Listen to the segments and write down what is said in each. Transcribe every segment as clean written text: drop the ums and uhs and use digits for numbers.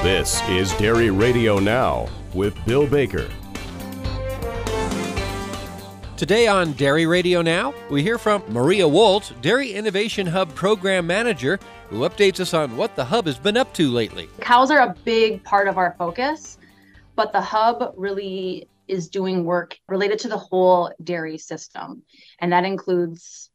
This is Dairy Radio Now with Bill Baker. Today on Dairy Radio Now, we hear from Maria Wolt, Dairy Innovation Hub Program Manager, who updates us on what the Hub has been up to lately. Cows are a big part of our focus, but the Hub really is doing work related to the whole dairy system. And that includes,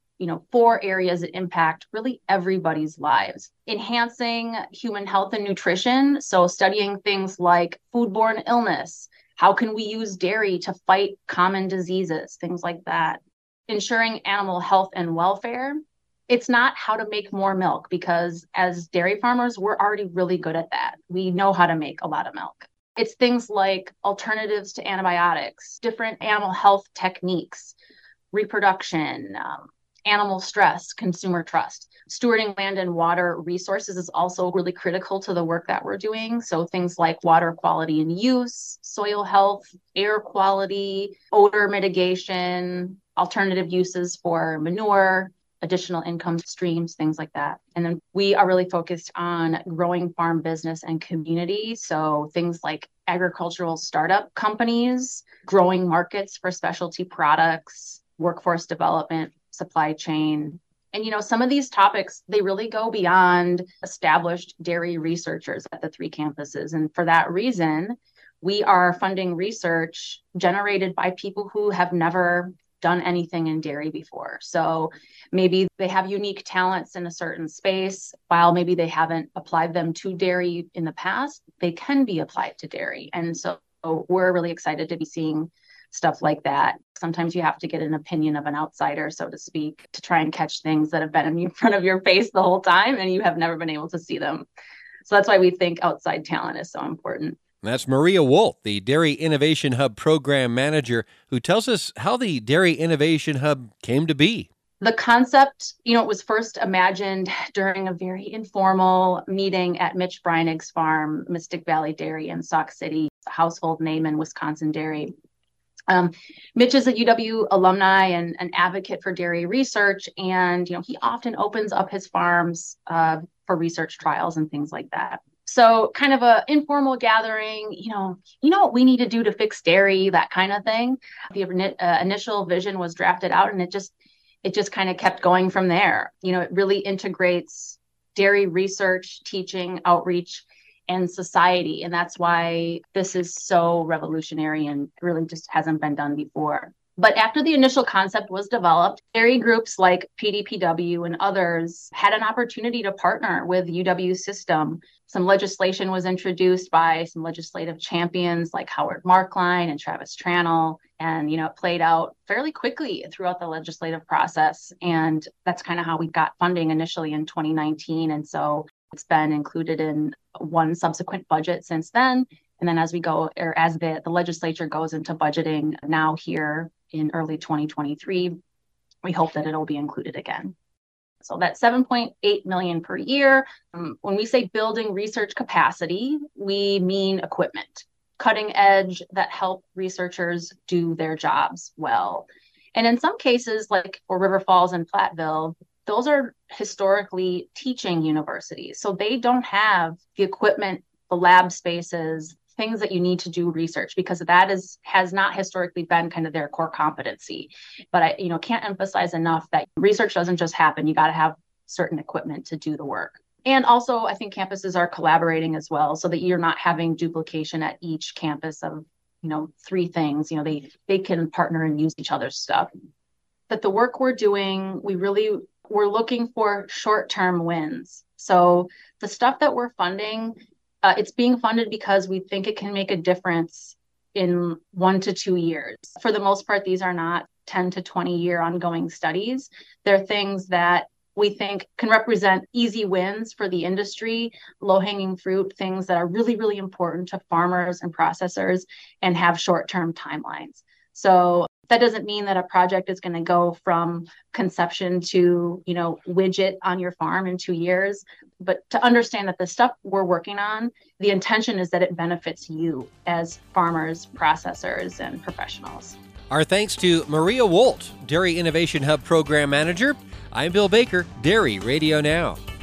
4 areas that impact really everybody's lives. Enhancing human health and nutrition, so studying things like foodborne illness. How can we use dairy to fight common diseases, things like that. Ensuring animal health and welfare. It's not how to make more milk, because as dairy farmers, we're already really good at that. We know how to make a lot of milk. It's things like alternatives to antibiotics, different animal health techniques, reproduction, animal stress, consumer trust. Stewarding land and water resources is also really critical to the work that we're doing. So things like water quality and use, soil health, air quality, odor mitigation, alternative uses for manure, additional income streams, things like that. And then we are really focused on growing farm business and community. So things like agricultural startup companies, growing markets for specialty products, workforce development, supply chain. And, some of these topics, they really go beyond established dairy researchers at the 3 campuses. And for that reason, we are funding research generated by people who have never done anything in dairy before. So maybe they have unique talents in a certain space. While maybe they haven't applied them to dairy in the past, they can be applied to dairy. And so we're really excited to be seeing stuff like that. Sometimes you have to get an opinion of an outsider, so to speak, to try and catch things that have been in front of your face the whole time and you have never been able to see them. So that's why we think outside talent is so important. That's Maria Wolt, the Dairy Innovation Hub Program Manager, who tells us how the Dairy Innovation Hub came to be. The concept, it was first imagined during a very informal meeting at Mitch Breinig's farm, Mystic Valley Dairy in Sauk City, a household name in Wisconsin dairy. Mitch is a UW alumni and an advocate for dairy research, and he often opens up his farms for research trials and things like that. So kind of a informal gathering, what we need to do to fix dairy, that kind of thing. The initial vision was drafted out, and it just kind of kept going from there. It really integrates dairy research, teaching, outreach, and society. And that's why this is so revolutionary and really just hasn't been done before. But after the initial concept was developed, dairy groups like PDPW and others had an opportunity to partner with UW's system. Some legislation was introduced by some legislative champions like Howard Markline and Travis Tranel. And, it played out fairly quickly throughout the legislative process. And that's kind of how we got funding initially in 2019. And so it's been included in one subsequent budget since then. And then as the legislature goes into budgeting now here in early 2023, we hope that it'll be included again. So that's $7.8 million per year. When we say building research capacity, we mean equipment, cutting edge that help researchers do their jobs well. And in some cases, like for River Falls and Platteville, those are historically teaching universities. So they don't have the equipment, the lab spaces, things that you need to do research, because that has not historically been kind of their core competency. But I can't emphasize enough that research doesn't just happen. You got to have certain equipment to do the work. And also, I think campuses are collaborating as well, so that you're not having duplication at each campus of 3 things. They can partner and use each other's stuff. But the work we're doing, we're looking for short-term wins. So the stuff that we're funding, it's being funded because we think it can make a difference in 1 to 2 years. For the most part, these are not 10 to 20-year ongoing studies. They're things that we think can represent easy wins for the industry, low-hanging fruit, things that are really, really important to farmers and processors and have short-term timelines. So that doesn't mean that a project is going to go from conception to, widget on your farm in 2 years. But to understand that the stuff we're working on, the intention is that it benefits you as farmers, processors, and professionals. Our thanks to Maria Wolt, Dairy Innovation Hub Program Manager. I'm Bill Baker, Dairy Radio Now.